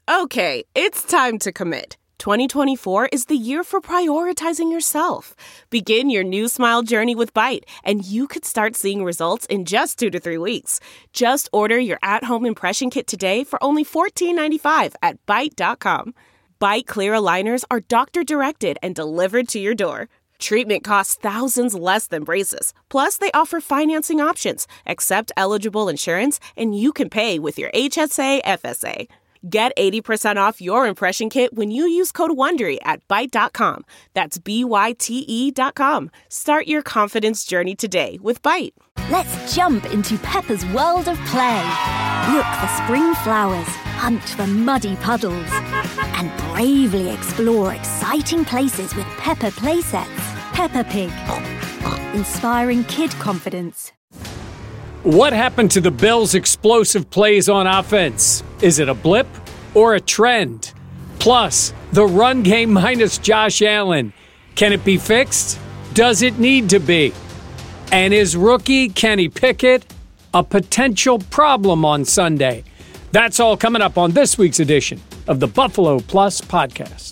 Okay, it's time to commit. 2024 is the year for prioritizing yourself. Begin your new smile journey with Byte, and you could start seeing results in just 2 to 3 weeks. Just order your at-home impression kit today for only $14.95 at Byte.com. Byte Clear aligners are doctor-directed and delivered to your door. Treatment costs thousands less than braces. Plus, they offer financing options, accept eligible insurance, and you can pay with your HSA FSA. Get 80% off your impression kit when you use code WONDERY at Byte.com. That's BYTE.com. Start your confidence journey today with Byte. Let's jump into Peppa's world of play. Look for spring flowers, hunt for muddy puddles, and bravely explore exciting places with Peppa playsets. Peppa Pig, inspiring kid confidence. What happened to the Bills' explosive plays on offense? Is it a blip or a trend? Plus, the run game minus Josh Allen. Can it be fixed? Does it need to be? And is rookie Kenny Pickett a potential problem on Sunday? That's all coming up on this week's edition of the Buffalo Plus Podcast.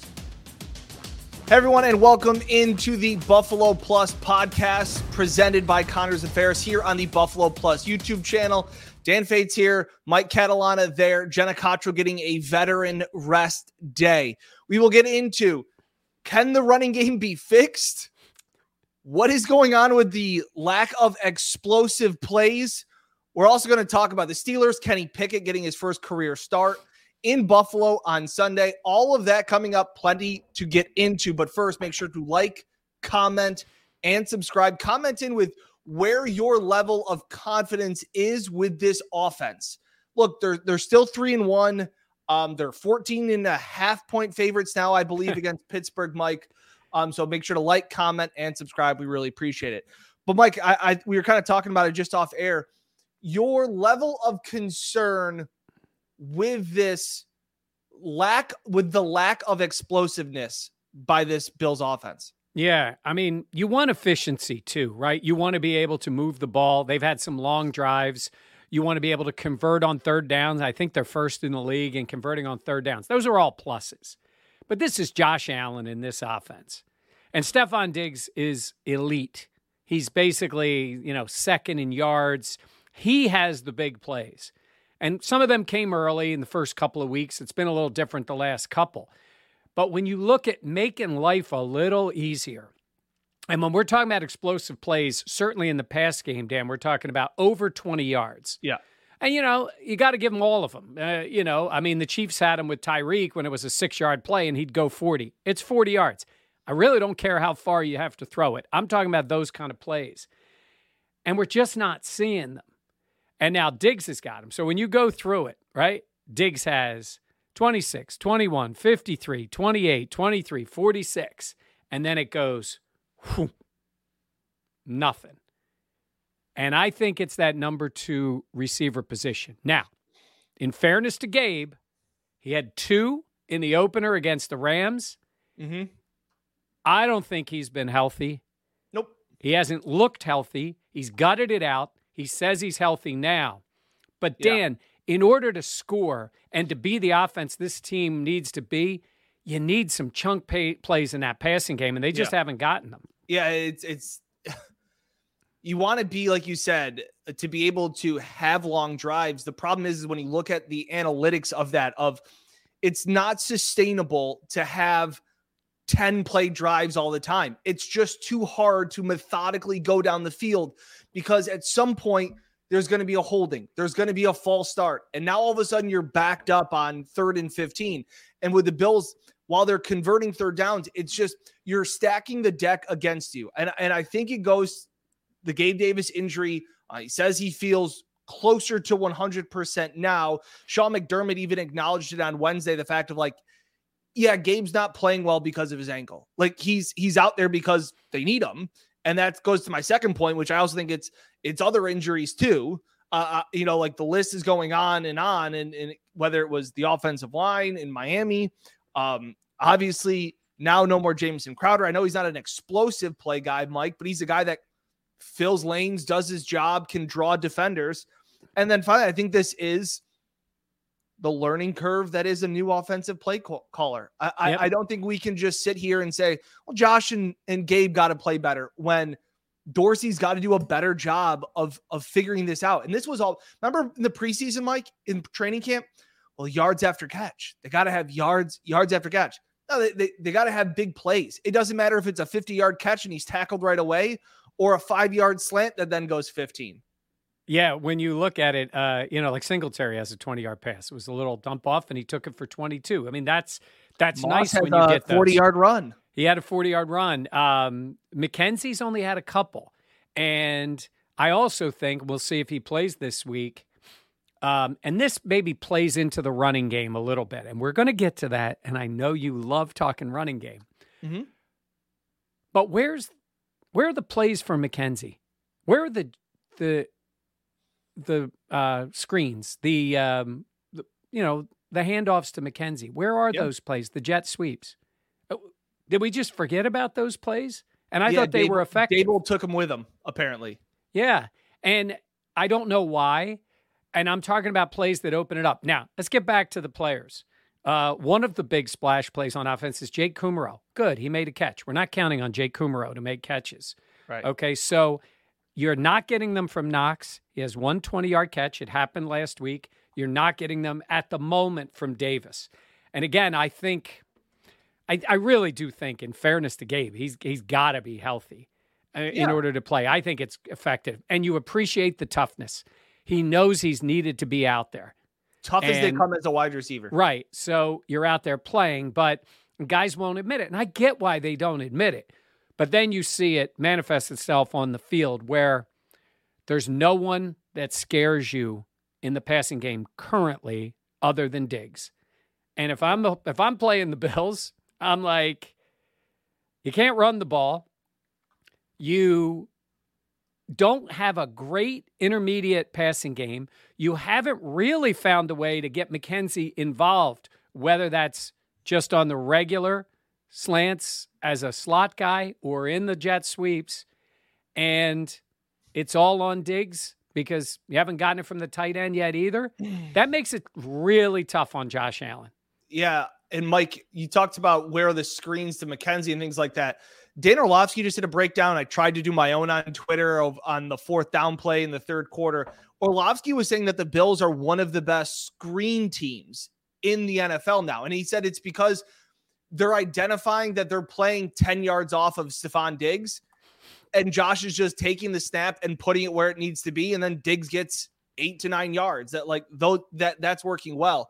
Hey everyone, and welcome into the Buffalo Plus Podcast presented by Connors and Ferris here on the Buffalo Plus YouTube channel. Dan Fates here, Mike Catalana there, Jenna Cottrell getting a veteran rest day. We will get into, can the running game be fixed? What is going on with the lack of explosive plays? We're also going to talk about the Steelers, Kenny Pickett getting his first career start in Buffalo on Sunday. All of that coming up, plenty to get into. But first, make sure to like, comment, and subscribe. Comment in with where your level of confidence is with this offense. Look, they're still 3-1. They're 14.5-point favorites now, I believe, against Pittsburgh, Mike. So make sure to like, comment, and subscribe. We really appreciate it. But Mike, we were kind of talking about it just off air. Your level of concern with this lack of explosiveness by this Bills offense. Yeah, I mean, you want efficiency too, right? You want to be able to move the ball. They've had some long drives. You want to be able to convert on third downs. I think they're first in the league in converting on third downs. Those are all pluses. But this is Josh Allen in this offense. And Stephon Diggs is elite. He's basically, second in yards. He has the big plays. And some of them came early in the first couple of weeks. It's been a little different the last couple. But when you look at making life a little easier, and when we're talking about explosive plays, certainly in the pass game, Dan, we're talking about over 20 yards. Yeah. And, you got to give them all of them. The Chiefs had him with Tyreek when it was a 6-yard play and he'd go 40. It's 40 yards. I really don't care how far you have to throw it. I'm talking about those kind of plays. And we're just not seeing them. And now Diggs has got him. So when you go through it, right, Diggs has 26, 21, 53, 28, 23, 46. And then it goes, nothing. And I think it's that number 2 receiver position. Now, in fairness to Gabe, he had 2 in the opener against the Rams. Mm-hmm. I don't think he's been healthy. Nope. He hasn't looked healthy. He's gutted it out. He says he's healthy now. But, Dan, in order to score and to be the offense this team needs to be, you need some chunk plays in that passing game, and they just haven't gotten them. Yeah, it's you want to be, like you said, to be able to have long drives. The problem is when you look at the analytics of that, it's not sustainable to have 10-play drives all the time. It's just too hard to methodically go down the field because at some point there's going to be a holding. There's going to be a false start. And now all of a sudden you're backed up on 3rd and 15. And with the Bills, while they're converting third downs, it's just you're stacking the deck against you. And I think it goes the Gabe Davis injury. He says he feels closer to 100% now. Sean McDermott even acknowledged it on Wednesday, the fact of Gabe's not playing well because of his ankle. He's out there because they need him. And that goes to my second point, which I also think it's other injuries too. The list is going on, and whether it was the offensive line in Miami, obviously now no more Jamison Crowder. I know he's not an explosive play guy, Mike, but he's a guy that fills lanes, does his job, can draw defenders. And then finally, I think this is the learning curve that is a new offensive play caller. I don't think we can just sit here and say, well, Josh and Gabe got to play better when Dorsey's got to do a better job of figuring this out. And this was all, remember in the preseason, Mike, in training camp? Well, yards after catch. They got to have yards after catch. No, they got to have big plays. It doesn't matter if it's a 50-yard catch and he's tackled right away or a 5-yard slant that then goes 15. Yeah, when you look at it, like Singletary has a 20-yard pass. It was a little dump off, and he took it for 22. I mean, that's Moss nice when you get those. 40-yard run. He had a 40-yard run. McKenzie's only had a couple. And I also think, we'll see if he plays this week, and this maybe plays into the running game a little bit. And we're going to get to that, and I know you love talking running game. Mm-hmm. But where are the plays for McKenzie? Where are the screens, the handoffs to McKenzie? Where are those plays? The jet sweeps. Did we just forget about those plays? And I thought they were effective. Dable took them with him, apparently. Yeah, and I don't know why. And I'm talking about plays that open it up. Now, let's get back to the players. One of the big splash plays on offense is Jake Kumerow. Good, he made a catch. We're not counting on Jake Kumerow to make catches. Right. Okay, so you're not getting them from Knox. He has one 20-yard catch. It happened last week. You're not getting them at the moment from Davis. And again, I think, I really do think, in fairness to Gabe, he's got to be healthy in order to play. I think it's effective. And you appreciate the toughness. He knows he's needed to be out there. Tough as they come as a wide receiver. Right. So you're out there playing, but guys won't admit it. And I get why they don't admit it. But then you see it manifest itself on the field where there's no one that scares you in the passing game currently other than Diggs. And if I'm playing the Bills, I'm like, you can't run the ball. You don't have a great intermediate passing game. You haven't really found a way to get McKenzie involved, whether that's just on the regular slants as a slot guy or in the jet sweeps. And it's all on Diggs because you haven't gotten it from the tight end yet either. That makes it really tough on Josh Allen. Yeah. And Mike, you talked about where are the screens to McKenzie and things like that. Dan Orlovsky just did a breakdown. I tried to do my own on Twitter on the fourth down play in the third quarter. Orlovsky was saying that the Bills are one of the best screen teams in the NFL now. And he said it's because they're identifying that they're playing 10 yards off of Stephon Diggs. And Josh is just taking the snap and putting it where it needs to be. And then Diggs gets 8 to 9 yards. That's working well.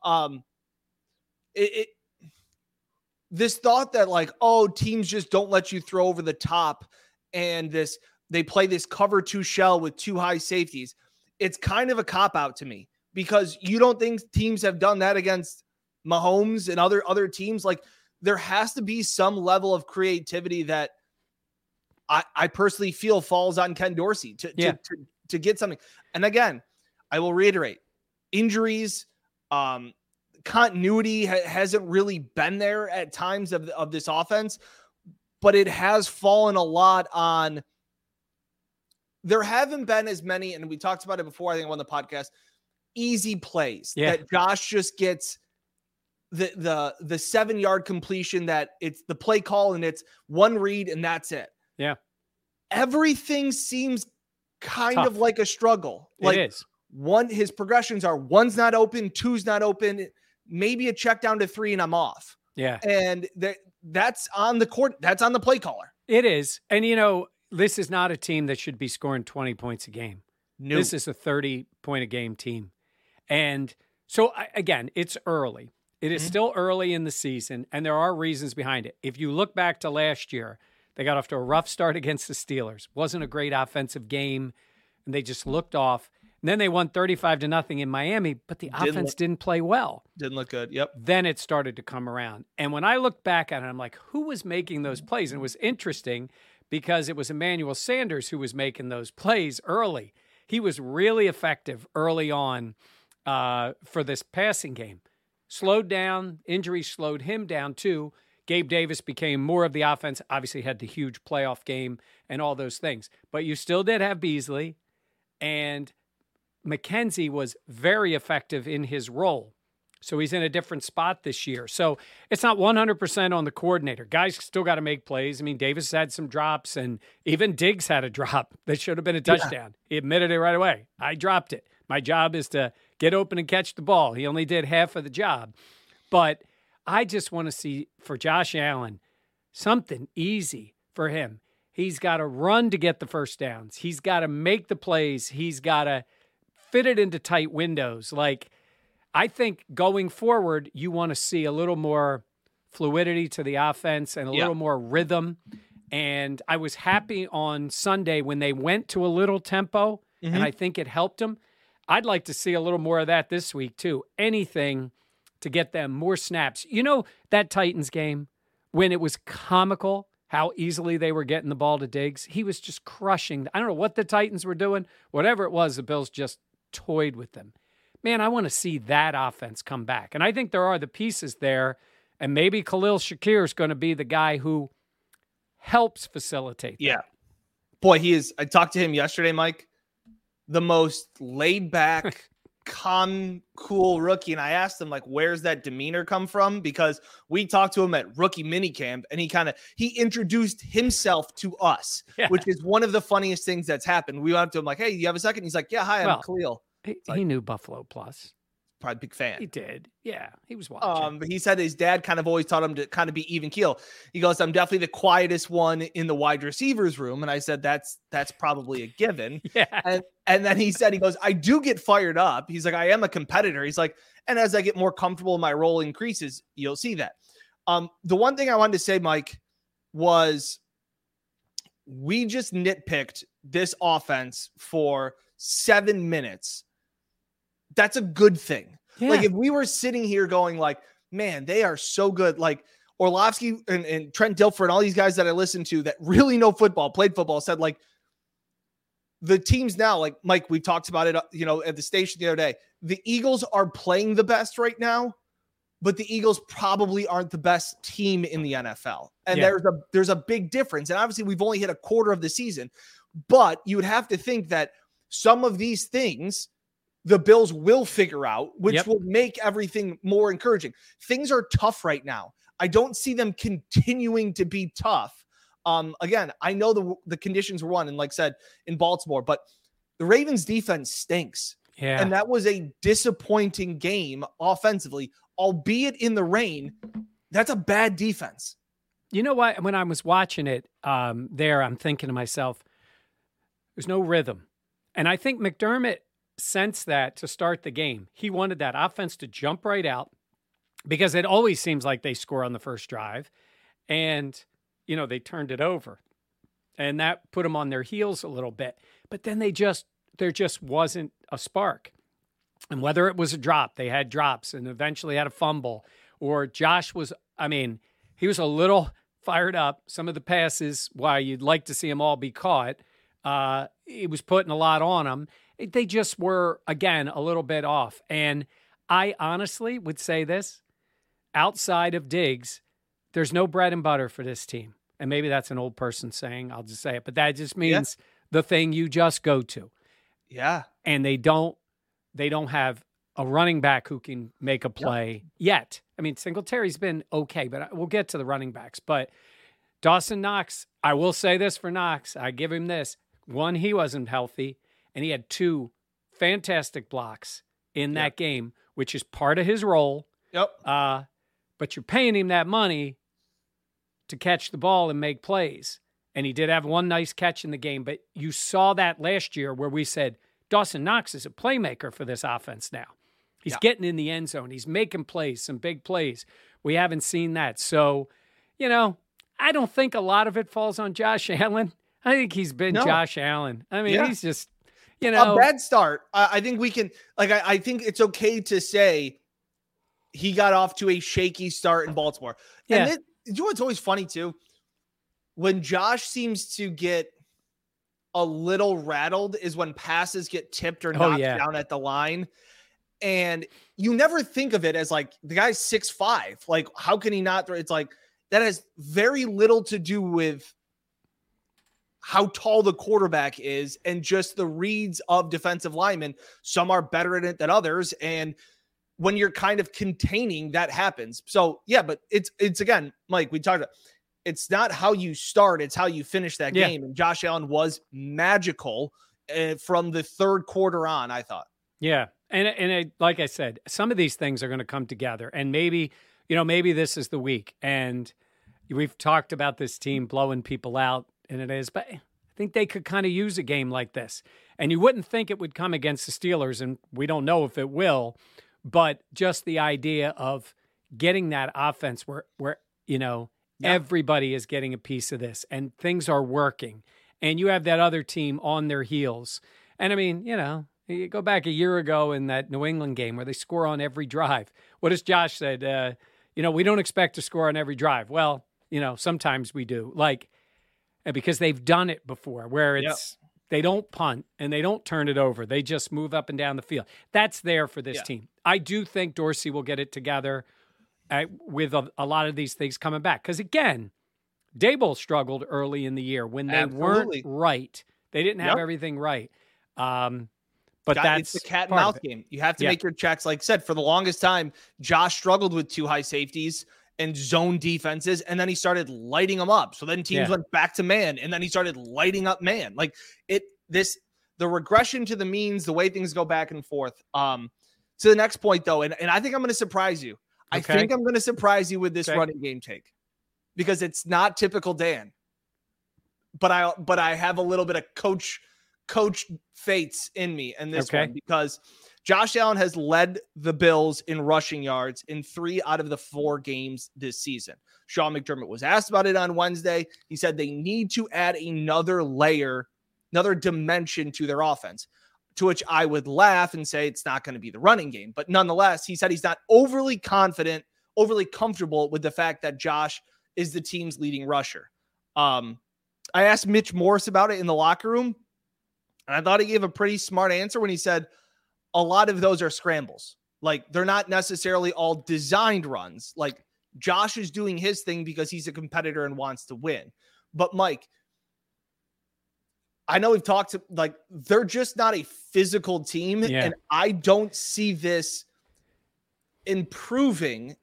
This thought that teams just don't let you throw over the top and they play this cover 2 shell with 2 high safeties. It's kind of a cop out to me because you don't think teams have done that against Mahomes and other teams. Like there has to be some level of creativity that I personally feel falls on Ken Dorsey to get something. And again, I will reiterate, injuries, continuity hasn't really been there at times of this offense, but it has fallen a lot on. There haven't been as many, and we talked about it before, I think on the podcast, easy plays that Josh just gets the 7-yard completion that it's the play call and it's one read and that's it. Yeah. Everything seems kind of like a struggle. Like it is. His progressions are 1's not open, 2's not open, maybe a check down to 3 and I'm off. Yeah. And that's on the court. That's on the play caller. It is. And this is not a team that should be scoring 20 points a game. No. This is a 30-point-a-game team. And so, again, it's early. It is still early in the season, and there are reasons behind it. If you look back to last year, they got off to a rough start against the Steelers. Wasn't a great offensive game, and they just looked off. And then they won 35-0 in Miami, but the offense didn't play well. Didn't look good, yep. Then it started to come around. And when I looked back at it, I'm like, who was making those plays? And it was interesting because it was Emmanuel Sanders who was making those plays early. He was really effective early on for this passing game. Slowed down, injuries slowed him down too. Gabe Davis became more of the offense, obviously had the huge playoff game and all those things. But you still did have Beasley, and McKenzie was very effective in his role. So he's in a different spot this year. So it's not 100% on the coordinator. Guys still got to make plays. I mean, Davis had some drops, and even Diggs had a drop that should have been a touchdown. He admitted it right away. I dropped it. My job is to get open and catch the ball. He only did half of the job. But I just want to see, for Josh Allen, something easy for him. He's got to run to get the first downs. He's got to make the plays. He's got to fit it into tight windows. Like, I think going forward, you want to see a little more fluidity to the offense and a little more rhythm. And I was happy on Sunday when they went to a little tempo, and I think it helped them. I'd like to see a little more of that this week, too. Anything to get them more snaps. You know, that Titans game, when it was comical how easily they were getting the ball to Diggs, he was just crushing. I don't know what the Titans were doing. Whatever it was, the Bills just toyed with them. Man, I want to see that offense come back. And I think there are the pieces there, and maybe Khalil Shakir is going to be the guy who helps facilitate that. Yeah. Boy, he is. I talked to him yesterday, Mike. The most laid back, calm, cool rookie. And I asked him, like, where's that demeanor come from? Because we talked to him at rookie minicamp, and he introduced himself to us, which is one of the funniest things that's happened. We went up to him like, hey, you have a second? He's like, yeah, hi, I'm Khalil. He knew Buffalo Plus. Probably a big fan. He did. Yeah, he was watching. But he said his dad kind of always taught him to kind of be even keel. He goes, I'm definitely the quietest one in the wide receivers room. And I said, that's probably a given. Yeah. And then he goes, I do get fired up. He's like, I am a competitor. He's like, and as I get more comfortable, my role increases. You'll see that. The one thing I wanted to say, Mike, was we just nitpicked this offense for 7 minutes. That's a good thing. Yeah. Like, if we were sitting here going like, man, they are so good. Like Orlovsky and Trent Dilfer and all these guys that I listened to that really know football, played football, said like the teams now, like Mike, we talked about it, at the station the other day, the Eagles are playing the best right now, but the Eagles probably aren't the best team in the NFL. And there's a big difference. And obviously we've only hit a quarter of the season, but you would have to think that some of these things the Bills will figure out, which will make everything more encouraging. Things are tough right now. I don't see them continuing to be tough. Again, I know the conditions were one, and like I said, in Baltimore, but the Ravens defense stinks. Yeah. And that was a disappointing game offensively, albeit in the rain. That's a bad defense. You know what? When I was watching it I'm thinking to myself, there's no rhythm. And I think McDermott sensed that to start the game. He wanted that offense to jump right out because it always seems like they score on the first drive. And, they turned it over. And that put them on their heels a little bit. But then there just wasn't a spark. And whether it was a drop, they had drops and eventually had a fumble. Or Josh he was a little fired up. Some of the passes, while you'd like to see them all be caught, he was putting a lot on them. They just were, again, a little bit off. And I honestly would say this, outside of Diggs, there's no bread and butter for this team. And maybe that's an old person saying, I'll just say it, but that just means the thing you just go to. Yeah. And they don't have a running back who can make a play yet. I mean, Singletary's been okay, but we'll get to the running backs. But Dawson Knox, I will say this for Knox. I give him this. One, he wasn't healthy. And he had 2 fantastic blocks in that game, which is part of his role. Yep. But you're paying him that money to catch the ball and make plays. And he did have one nice catch in the game. But you saw that last year where we said, Dawson Knox is a playmaker for this offense now. He's getting in the end zone. He's making plays, some big plays. We haven't seen that. So, I don't think a lot of it falls on Josh Allen. I think he's been Josh Allen. I mean, he's just... a bad start. I think we can, I think it's okay to say he got off to a shaky start in Baltimore. Yeah. And you know what's always funny too? When Josh seems to get a little rattled is when passes get tipped or knocked down at the line. And you never think of it as like the guy's 6'5". Like, how can he not throw? It's like that has very little to do with how tall the quarterback is and just the reads of defensive linemen. Some are better at it than others. And when you're kind of containing, that happens. So yeah, but it's again, Mike, we talked about, it's not how you start, it's how you finish that game. And Josh Allen was magical from the third quarter on, I thought. Yeah. And like I said, some of these things are going to come together, and maybe this is the week. And we've talked about this team blowing people out, and it is, but I think they could kind of use a game like this. And you wouldn't think it would come against the Steelers, and we don't know if it will, but just the idea of getting that offense where everybody is getting a piece of this and things are working, and you have that other team on their heels. And I mean, you go back a year ago in that New England game where they score on every drive. What has Josh said? We don't expect to score on every drive. Well, sometimes we do, because they've done it before where it's, they don't punt and they don't turn it over. They just move up and down the field. That's there for this team. I do think Dorsey will get it together with a lot of these things coming back. Because again, Daboll struggled early in the year when they weren't right. They didn't have everything right. But it's the cat and mouse game. You have to make your checks. Like I said, for the longest time, Josh struggled with two high safeties and zone defenses, and then he started lighting them up. So then teams went back to man, and then he started lighting up man. The regression to the means, the way things go back and forth. To the next point, though, and I think I'm going to surprise you. I think I'm going to surprise you with this running game take, because it's not typical Dan. But I have a little bit of coach fates in me in this one, because Josh Allen has led the Bills in rushing yards in 3 out of the 4 games this season. Sean McDermott was asked about it on Wednesday. He said they need to add another layer, another dimension to their offense, to which I would laugh and say it's not going to be the running game. But nonetheless, he said he's not overly confident, overly comfortable with the fact that Josh is the team's leading rusher. I asked Mitch Morse about it in the locker room, and I thought he gave a pretty smart answer when he said a lot of those are scrambles. Like, they're not necessarily all designed runs. Like, Josh is doing his thing because he's a competitor and wants to win. But Mike, I know we've talked to, they're just not a physical team. Yeah. And I don't see this improving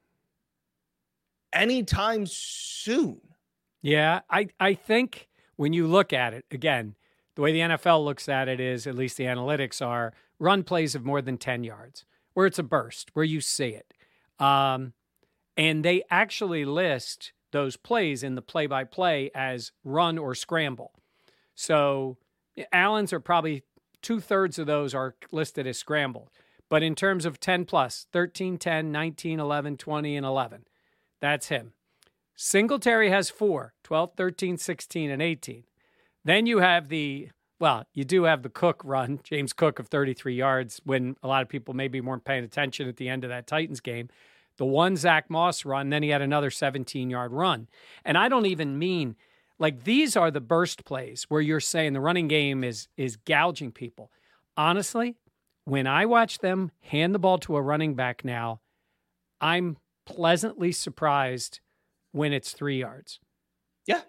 anytime soon. Yeah. I think when you look at it, again, the way the NFL looks at it is, at least the analytics are, run plays of more than 10 yards, where it's a burst, where you see it. And they actually list those plays in the play-by-play as run or scramble. So Allen's are probably 2/3 of those are listed as scramble. But in terms of 10 plus, 13, 10, 19, 11, 20, and 11, that's him. Singletary has 4, 12, 13, 16, and 18. Then you have you do have the Cook run, James Cook of 33 yards, when a lot of people maybe weren't paying attention at the end of that Titans game. The one Zach Moss run, then he had another 17-yard run. And I don't even mean, these are the burst plays where you're saying the running game is gouging people. Honestly, when I watch them hand the ball to a running back now, I'm pleasantly surprised when it's 3 yards. Yeah.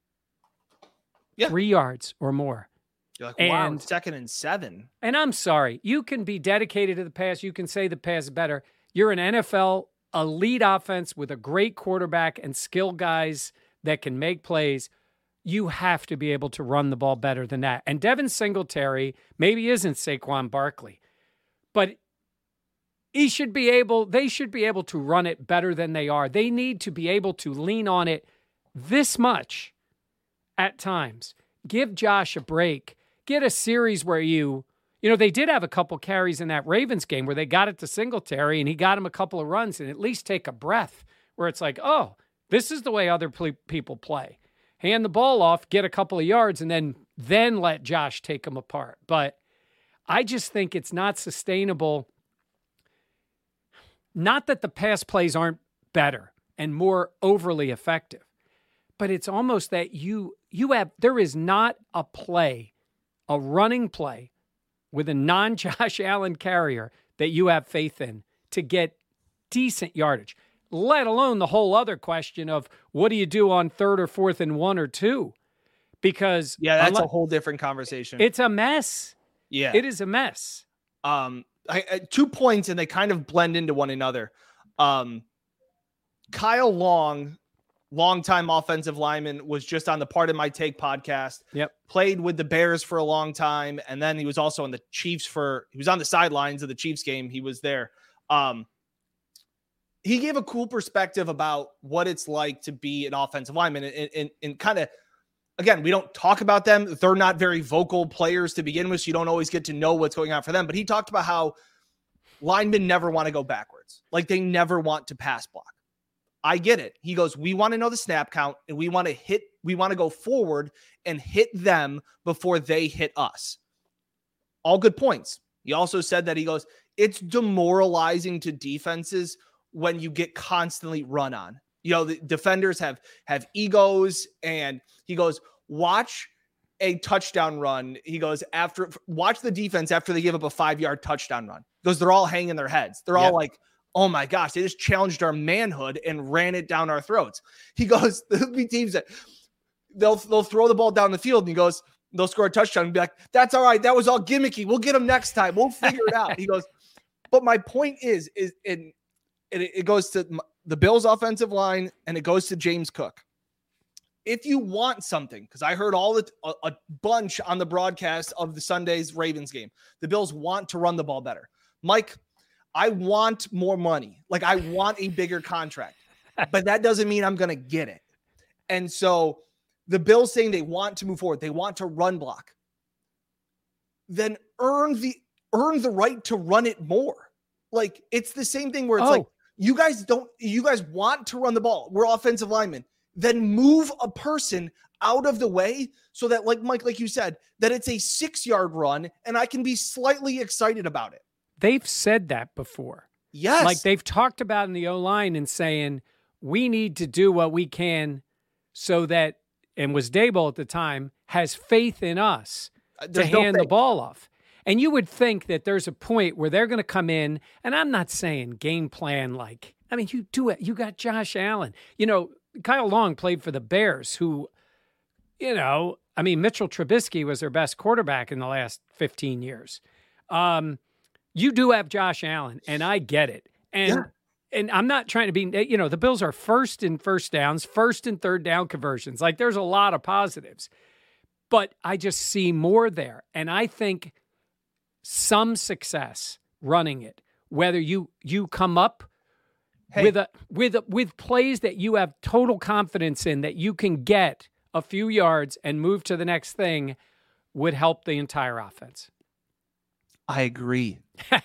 3 yards or more. You're like, wow, 2nd and 7. And I'm sorry, you can be dedicated to the pass. You can say the pass is better. You're an NFL elite offense with a great quarterback and skill guys that can make plays. You have to be able to run the ball better than that. And Devin Singletary maybe isn't Saquon Barkley, but they should be able to run it better than they are. They need to be able to lean on it this much at times. Give Josh a break. Get a series where they did have a couple carries in that Ravens game where they got it to Singletary and he got him a couple of runs, and at least take a breath where it's like, oh, this is the way other people play. Hand the ball off, get a couple of yards, and then let Josh take them apart. But I just think it's not sustainable. Not that the pass plays aren't better and more overly effective, but it's almost that there is not a play, a running play with a non-Josh Allen carrier that you have faith in to get decent yardage, let alone the whole other question of what do you do on 3rd or 4th and 1 or 2? Because that's a whole different conversation. It's a mess. Yeah. It is a mess. 2 points, and they kind of blend into one another. Kyle Long, longtime offensive lineman, was just on the Part of My Take podcast. Yep. Played with the Bears for a long time. And then he was also on the Chiefs he was on the sidelines of the Chiefs game. He was there. He gave a cool perspective about what it's like to be an offensive lineman and kind of, again, we don't talk about them. They're not very vocal players to begin with, so you don't always get to know what's going on for them. But he talked about how linemen never want to go backwards. Like, they never want to pass block. I get it. He goes, we want to know the snap count, and we want to go forward and hit them before they hit us. All good points. He also said that, he goes, it's demoralizing to defenses when you get constantly run on. You know, the defenders have egos, and he goes, watch a touchdown run. He goes, watch the defense after they give up a 5-yard touchdown run. Because they're all hanging their heads. They're all like, oh my gosh, they just challenged our manhood and ran it down our throats. He goes, there'll be teams that they'll throw the ball down the field, and he goes, they'll score a touchdown and be like, that's all right. That was all gimmicky. We'll get them next time. We'll figure it out. He goes, but my point is it goes to the Bills offensive line, and it goes to James Cook. If you want something, because I heard a bunch on the broadcast of the Sunday's Ravens game, the Bills want to run the ball better. Mike, I want more money. Like, I want a bigger contract, but that doesn't mean I'm going to get it. And so the Bills saying they want to move forward, they want to run block, then earn the right to run it more. Like, it's the same thing where it's like, you guys want to run the ball. We're offensive linemen. Then move a person out of the way so that, like Mike, like you said, that it's a 6-yard run and I can be slightly excited about it. They've said that before. Yes. Like, they've talked about in the O-line and saying, we need to do what we can so that, and was Daboll at the time, has faith in us to hand the ball off. And you would think that there's a point where they're going to come in, and I'm not saying game plan like, I mean, you do it. You got Josh Allen. You know, Kyle Long played for the Bears, who, you know, I mean, Mitchell Trubisky was their best quarterback in the last 15 years. You do have Josh Allen, and I get it. And I'm not trying to be, you know, the Bills are first in first downs, first and third down conversions. Like, there's a lot of positives. But I just see more there. And I think some success running it, whether you come up with plays that you have total confidence in that you can get a few yards and move to the next thing, would help the entire offense. I agree.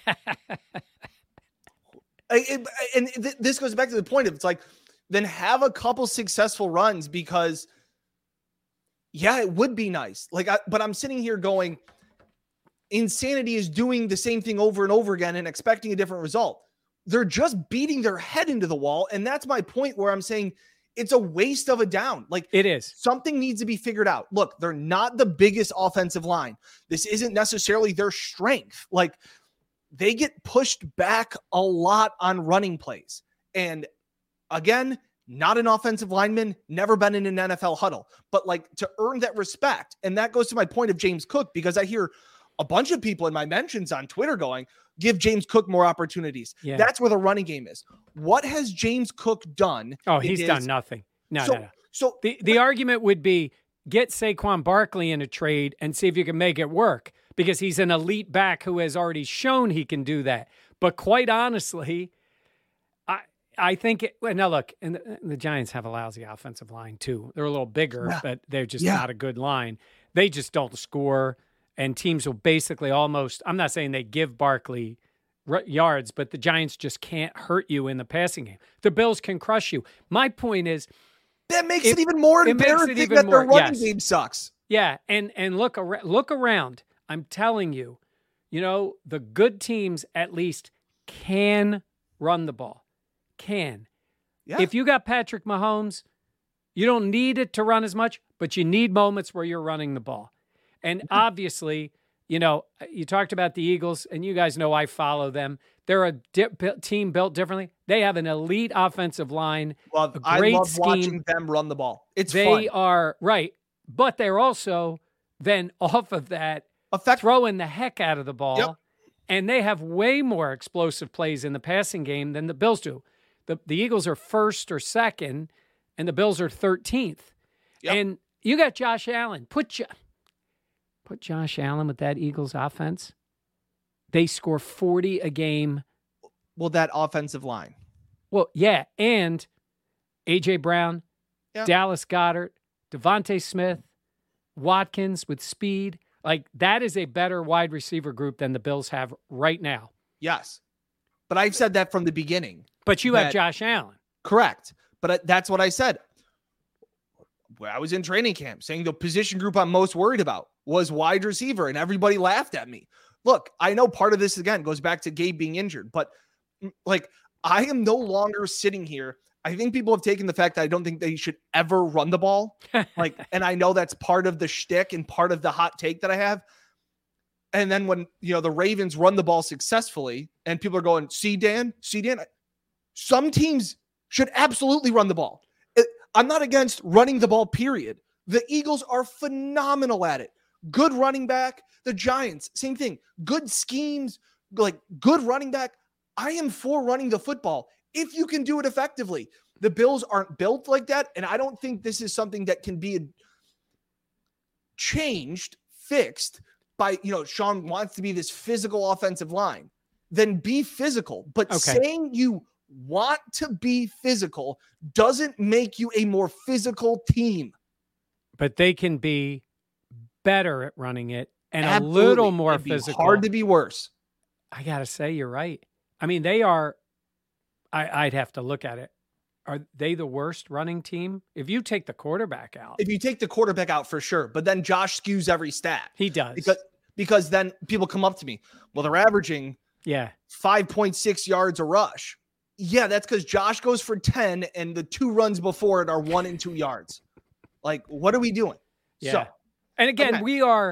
This goes back to the point of, it's like, then have a couple successful runs, because it would be nice. But I'm sitting here going, insanity is doing the same thing over and over again and expecting a different result. They're just beating their head into the wall. And that's my point, where I'm saying it's a waste of a down. Like, it is. Something needs to be figured out. Look, they're not the biggest offensive line. This isn't necessarily their strength. Like, they get pushed back a lot on running plays. And again, not an offensive lineman, never been in an NFL huddle, but like, to earn that respect. And that goes to my point of James Cook, because I hear a bunch of people in my mentions on Twitter going, give James Cook more opportunities. Yeah. That's where the running game is. What has James Cook done? Oh, he's done nothing. No. So the argument would be, get Saquon Barkley in a trade and see if you can make it work, because he's an elite back who has already shown he can do that. But quite honestly, I think now look, and the Giants have a lousy offensive line too. They're a little bigger, but they're just not a good line. They just don't score, and teams will basically almost, I'm not saying they give Barkley yards, but the Giants just can't hurt you in the passing game. The Bills can crush you. My point is, that makes it even more embarrassing that their running game sucks. Yeah, and look around. I'm telling you, you know, the good teams at least can run the ball. Can. Yeah. If you got Patrick Mahomes, you don't need it to run as much, but you need moments where you're running the ball. And obviously, you know, you talked about the Eagles, and you guys know I follow them. They're a team built differently. They have an elite offensive line. I love scheme. Watching them run the ball. They fun. Are right, but they're also then off of that throwing the heck out of the ball. Yep. And they have way more explosive plays in the passing game than the Bills do. The Eagles are first or second, and the Bills are 13th. Yep. And you got Josh Allen. Put Josh Allen with that Eagles offense. They score 40 a game. Well, that offensive line. Well, yeah, and A.J. Brown, Dallas Goedert, Devontae Smith, Watkins with speed. Like, that is a better wide receiver group than the Bills have right now. Yes. But I've said that from the beginning. But you have Josh Allen. Correct. But that's what I said. I was in training camp saying the position group I'm most worried about was wide receiver, and everybody laughed at me. Look, I know part of this, again, goes back to Gabe being injured, but like, I am no longer sitting here. I think people have taken the fact that I don't think they should ever run the ball. Like, and I know that's part of the shtick and part of the hot take that I have. And then when, the Ravens run the ball successfully and people are going, see, Dan, some teams should absolutely run the ball. I'm not against running the ball, period. The Eagles are phenomenal at it. Good running back. The Giants, same thing. Good schemes, like good running back. I am for running the football if you can do it effectively. The Bills aren't built like that, and I don't think this is something that can be changed, fixed by, Sean wants to be this physical offensive line. Then be physical. But saying you want to be physical doesn't make you a more physical team. But they can be better at running it and Absolutely. A little more It'd be physical. Hard to be worse. I got to say, you're right. I mean, they are, I'd have to look at it. Are they the worst running team? If you take the quarterback out. If you take the quarterback out, for sure. But then Josh skews every stat. He does. Because then people come up to me. Well, they're averaging 5.6 yards a rush. Yeah, that's because Josh goes for 10 and the 2 runs before it are 1 and 2 yards. Like, what are we doing? Yeah. So, and again,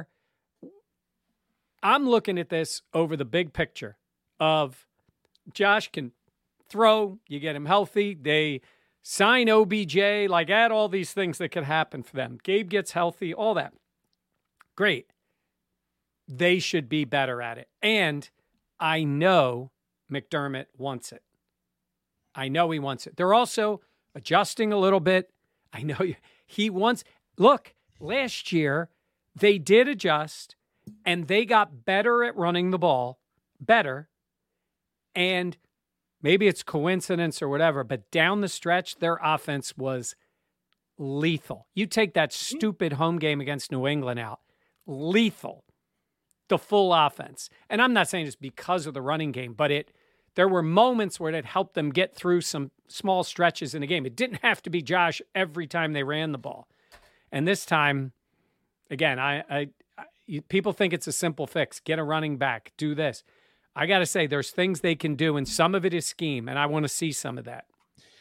I'm looking at this over the big picture of Josh can throw, you get him healthy, they sign OBJ, like add all these things that could happen for them. Gabe gets healthy, all that. Great. They should be better at it. And I know McDermott wants it. I know he wants it. They're also adjusting a little bit. I know he wants, look, last year they did adjust and they got better at running the ball, better. And maybe it's coincidence or whatever, but down the stretch, their offense was lethal. You take that stupid home game against New England out, lethal, the full offense. And I'm not saying it's because of the running game, but there were moments where it helped them get through some small stretches in the game. It didn't have to be Josh every time they ran the ball. And this time, again, people think it's a simple fix. Get a running back, do this. I got to say, there's things they can do, and some of it is scheme, and I want to see some of that.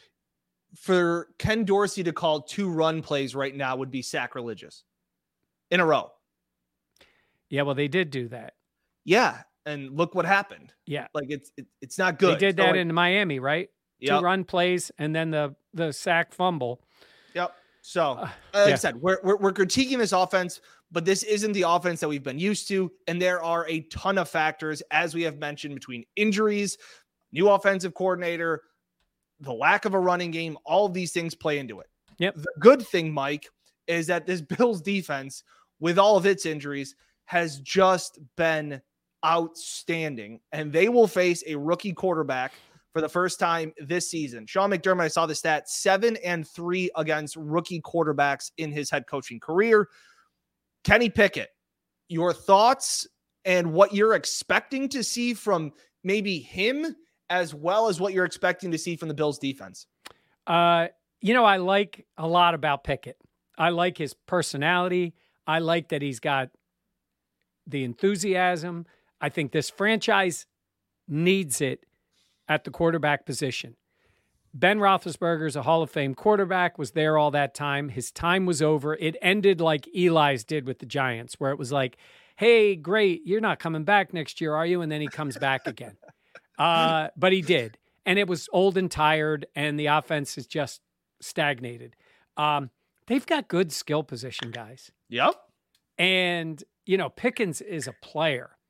For Ken Dorsey to call 2 run plays right now would be sacrilegious in a row. Yeah, well, they did do that. Yeah, and look what happened. Yeah. Like, it's not good. They did that in Miami, right? Yep. 2 run plays, and then the sack fumble. Yep. So, like I said, we're critiquing this offense, but this isn't the offense that we've been used to. And there are a ton of factors, as we have mentioned, between injuries, new offensive coordinator, the lack of a running game, all of these things play into it. Yep. The good thing, Mike, is that this Bills defense, with all of its injuries, has just been outstanding. And they will face a rookie quarterback for the first time this season. Sean McDermott, I saw the stat, 7-3 against rookie quarterbacks in his head coaching career. Kenny Pickett, your thoughts and what you're expecting to see from maybe him as well as what you're expecting to see from the Bills defense? I like a lot about Pickett. I like his personality. I like that he's got the enthusiasm. I think this franchise needs it at the quarterback position. Ben Roethlisberger is a Hall of Fame quarterback, was there all that time. His time was over. It ended like Eli's did with the Giants, where it was like, hey, great, you're not coming back next year, are you? And then he comes back again. But he did. And it was old and tired, and the offense is just stagnated. They've got good skill position guys. Yep. And, Pickens is a player.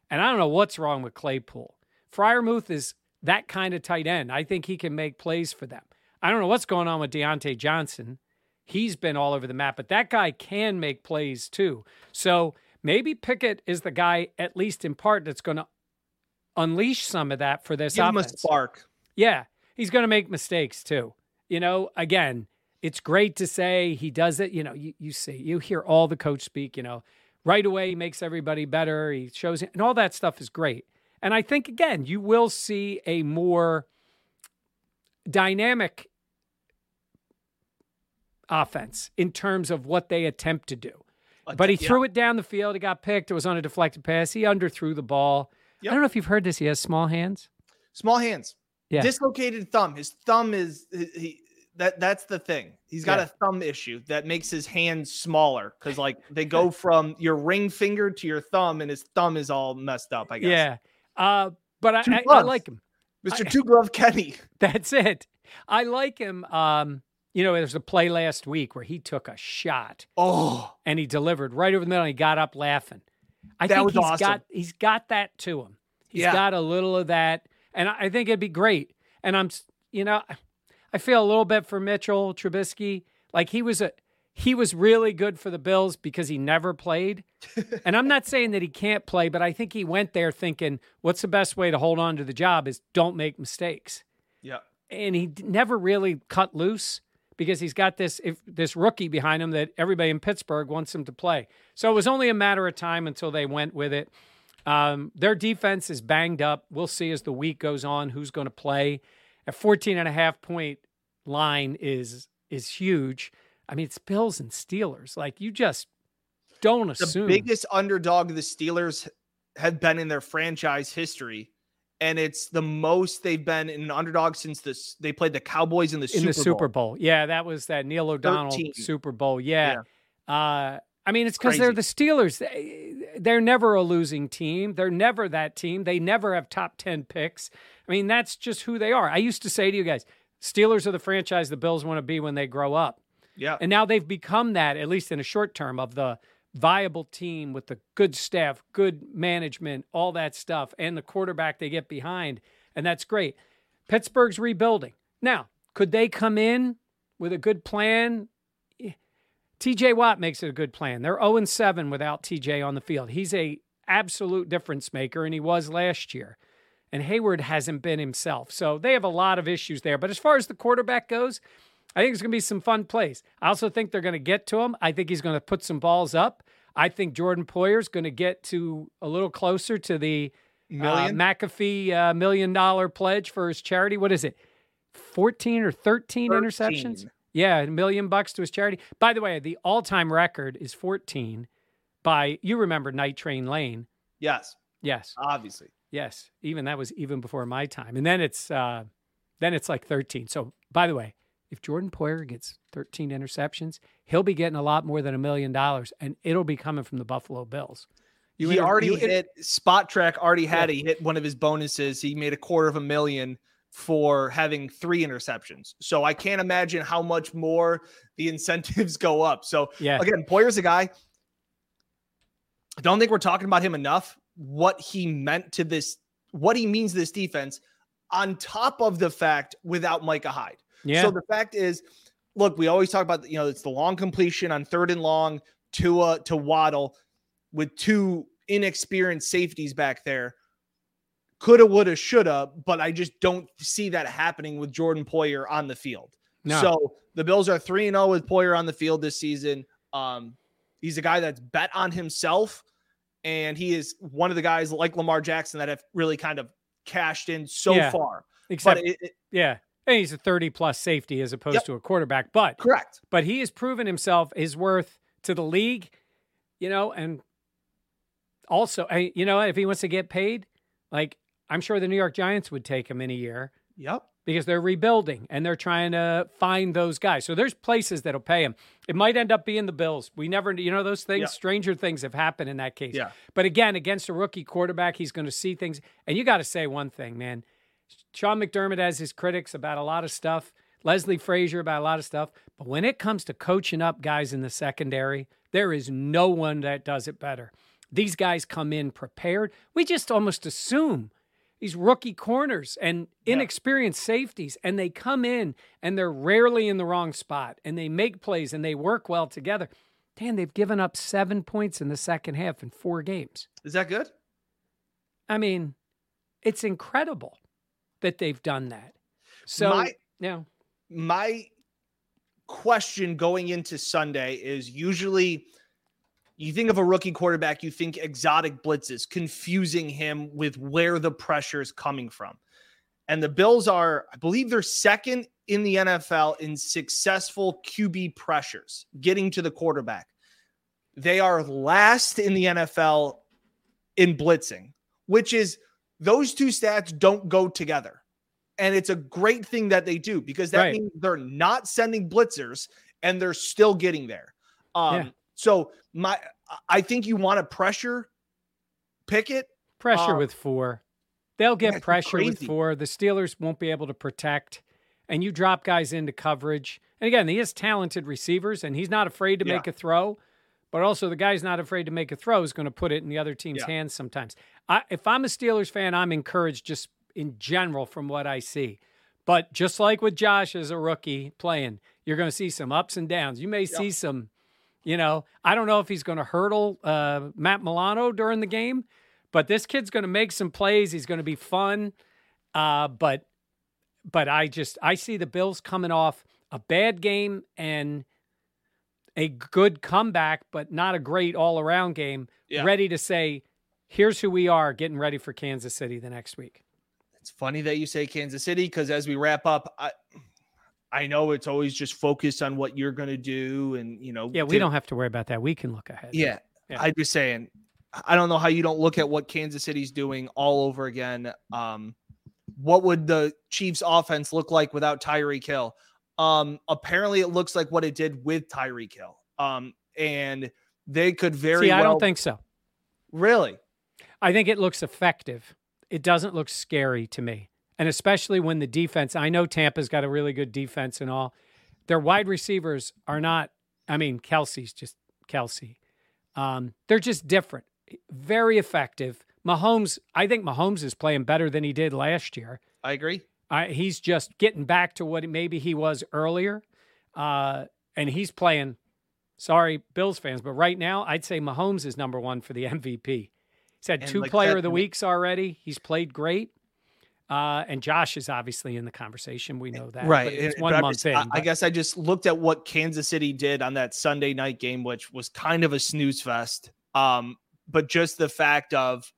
And I don't know what's wrong with Claypool. Freiermuth is that kind of tight end. I think he can make plays for them. I don't know what's going on with Deontay Johnson. He's been all over the map, but that guy can make plays too. So maybe Pickett is the guy, at least in part, that's going to unleash some of that for this Give offense. him a spark. Yeah, he's going to make mistakes too. Again, it's great to say he does it. You hear all the coach speak, right away he makes everybody better. He shows it, and all that stuff is great. And I think, again, you will see a more dynamic offense in terms of what they attempt to do. But he threw it down the field. He got picked. It was on a deflected pass. He underthrew the ball. Yep. I don't know if you've heard this. He has small hands. Small hands. Yeah. Dislocated thumb. His thumb is that's the thing. He's got a thumb issue that makes his hands smaller because they go from your ring finger to your thumb, and his thumb is all messed up, I guess. Yeah. But I like him. Mr. Two Glove Kenny. That's it. I like him. There was a play last week where he took a shot. And he delivered right over the middle and he got up laughing. I think he's got that to him. He's got a little of that. And I think it'd be great. And I feel a little bit for Mitchell Trubisky. Like he was really good for the Bills because he never played. And I'm not saying that he can't play, but I think he went there thinking, what's the best way to hold on to the job is don't make mistakes. Yeah. And he never really cut loose because he's got this rookie behind him that everybody in Pittsburgh wants him to play. So it was only a matter of time until they went with it. Their defense is banged up. We'll see as the week goes on who's going to play. A 14.5-point line is huge. I mean, it's Bills and Steelers. Like, you just don't assume. The biggest underdog the Steelers have been in their franchise history, and it's the most they've been in an underdog since they played the Cowboys in the Super Bowl. Yeah, that was that Neil O'Donnell 13. Super Bowl. Yeah. I mean, it's because Crazy. they're the Steelers. They're never a losing team. They're never that team. They never have top 10 picks. I mean, that's just who they are. I used to say to you guys, Steelers are the franchise the Bills want to be when they grow up. Yeah. And now they've become that, at least in a short term, of the viable team with the good staff, good management, all that stuff, and the quarterback they get behind. And that's great. Pittsburgh's rebuilding. Now, could they come in with a good plan? TJ Watt makes it a good plan. They're 0-7 without TJ on the field. He's a absolute difference maker, and he was last year. And Hayward hasn't been himself. So they have a lot of issues there. But as far as the quarterback goes, I think it's going to be some fun plays. I also think they're going to get to him. I think he's going to put some balls up. I think Jordan Poyer's going to get to a little closer to the McAfee $1 million pledge for his charity. What is it? 14 or 13 interceptions? Yeah, $1 million to his charity. By the way, the all-time record is 14 by, you remember Night Train Lane. Yes. Obviously. Yes. That was even before my time. And then it's like 13. So, by the way, if Jordan Poyer gets 13 interceptions, he'll be getting a lot more than $1 million, and it'll be coming from the Buffalo Bills. He hit one of his bonuses. He made $250,000 for having 3 interceptions. So I can't imagine how much more the incentives go up. So again, Poyer's a guy. I don't think we're talking about him enough. What he meant to this, what he means to this defense, on top of the fact without Micah Hyde. Yeah. So the fact is, look, we always talk about, it's the long completion on 3rd and long to Waddle with 2 inexperienced safeties back there. Coulda, woulda, shoulda, but I just don't see that happening with Jordan Poyer on the field. No. So the Bills are 3-0 with Poyer on the field this season. He's a guy that's bet on himself, and he is one of the guys like Lamar Jackson that have really kind of cashed in so far. Except, and he's a 30-plus safety as opposed to a quarterback. But correct. But he has proven himself, his worth to the league, and also, if he wants to get paid, I'm sure the New York Giants would take him in a year. Yep. Because they're rebuilding and they're trying to find those guys. So there's places that'll pay him. It might end up being the Bills. We never, those things, stranger things have happened in that case. Yeah. But again, against a rookie quarterback, he's going to see things. And you got to say one thing, man. Sean McDermott has his critics about a lot of stuff. Leslie Frazier about a lot of stuff. But when it comes to coaching up guys in the secondary, there is no one that does it better. these guys come in prepared. We just almost assume these rookie corners and inexperienced safeties, and they come in and they're rarely in the wrong spot, and they make plays and they work well together. Dan, they've given up 7 points in the second half in 4 games. Is that good? I mean, it's incredible that they've done that. So, my question going into Sunday is usually you think of a rookie quarterback, you think exotic blitzes, confusing him with where the pressure is coming from. And the Bills are, I believe they're second in the NFL in successful QB pressures, getting to the quarterback. They are last in the NFL in blitzing, which is those two stats don't go together. And it's a great thing that they do because that means they're not sending blitzers and they're still getting there. So I think you want to pressure Pickett. Pressure with 4. They'll get pressure with crazy. 4. The Steelers won't be able to protect. And you drop guys into coverage. And again, he has talented receivers, and he's not afraid to make a throw. But also the guy's not afraid to make a throw is going to put it in the other team's hands sometimes. If I'm a Steelers fan, I'm encouraged just in general from what I see. But just like with Josh as a rookie playing, you're going to see some ups and downs. You may see some, I don't know if he's going to hurdle Matt Milano during the game, but this kid's going to make some plays. He's going to be fun. But I see the Bills coming off a bad game and a good comeback, but not a great all-around game, ready to say, here's who we are, getting ready for Kansas City the next week. It's funny that you say Kansas City because as we wrap up, I know it's always just focused on what you're going to do. And, we don't have to worry about that. We can look ahead. Yeah. I'm just saying, I don't know how you don't look at what Kansas City's doing all over again. What would the Chiefs offense look like without Tyreek Hill? Apparently it looks like what it did with Tyreek Hill. And they could I don't think so. Really? I think it looks effective. It doesn't look scary to me. And especially when the defense, I know Tampa's got a really good defense and all. Their wide receivers are not, Kelsey's just Kelsey. They're just different. Very effective. I think Mahomes is playing better than he did last year. I agree. He's just getting back to what maybe he was earlier. And he's playing, sorry, Bills fans, but right now I'd say Mahomes is number 1 for the MVP. He's had 2 player of the weeks already. He's played great. And Josh is obviously in the conversation. We know that. Right. But it's 1 month in. I guess I just looked at what Kansas City did on that Sunday night game, which was kind of a snooze fest. But just the fact of,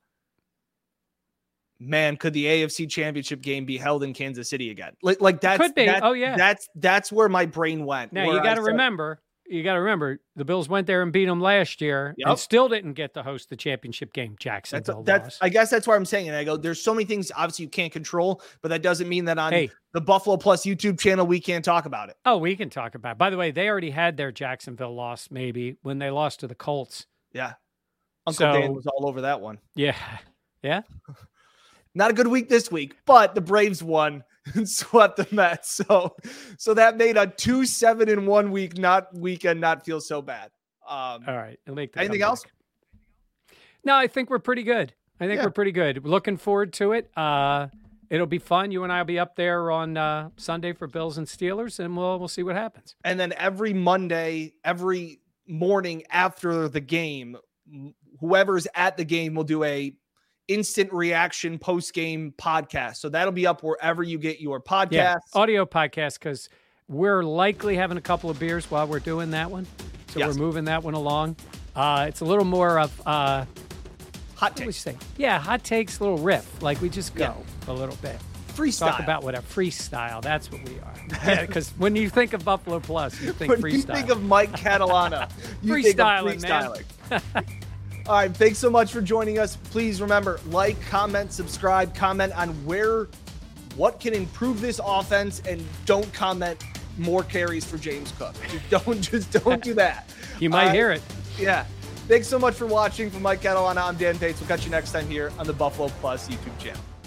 man, could the AFC Championship game be held in Kansas City again? Like that's could be. That's where my brain went. Now you got to remember, the Bills went there and beat them last year and still didn't get to host the championship game. Jacksonville lost. I guess that's why I'm saying it. I go, there's so many things obviously you can't control, but that doesn't mean that on the Buffalo Plus YouTube channel we can't talk about it. Oh, we can talk about it. By the way, they already had their Jacksonville loss maybe when they lost to the Colts. Yeah. Uncle Dan was all over that one. Yeah. Yeah. Not a good week this week, but the Braves won and swept the Mets. So that made a 2-7-1 weekend not feel so bad. All right. Anything else? No, I think we're pretty good. We're pretty good. Looking forward to it. It'll be fun. You and I will be up there on Sunday for Bills and Steelers, and we'll see what happens. And then every Monday, every morning after the game, whoever's at the game will do a instant reaction post-game podcast. So that'll be up wherever you get your podcasts. Yeah, audio podcast, because we're likely having a couple of beers while we're doing that one. So we're moving that one along. It's a little more of hot takes. Yeah, hot takes, little riff. Like we just go a little bit. Freestyle. Talk about whatever. Freestyle. That's what we are. Yeah, because when you think of Buffalo Plus, you think freestyle. When you think of Mike Catalana, you freestyling, think of freestyling. Man. All right, thanks so much for joining us. Please remember, like, comment, subscribe, comment on what can improve this offense, and don't comment more carries for James Cook. Just don't do that. You might hear it. Yeah. Thanks so much for watching. For Mike Catalana, I'm Dan Pates. We'll catch you next time here on the Buffalo Plus YouTube channel.